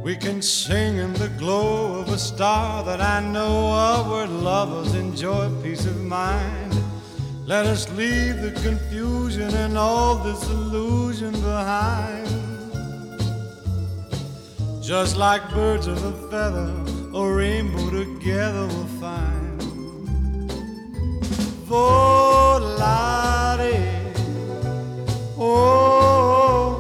We can sing in the glow of a star that I know of, where lovers enjoy peace of mind. Let us leave the confusion and all disillusion behind. Just like birds of a feather, a rainbow together we'll find.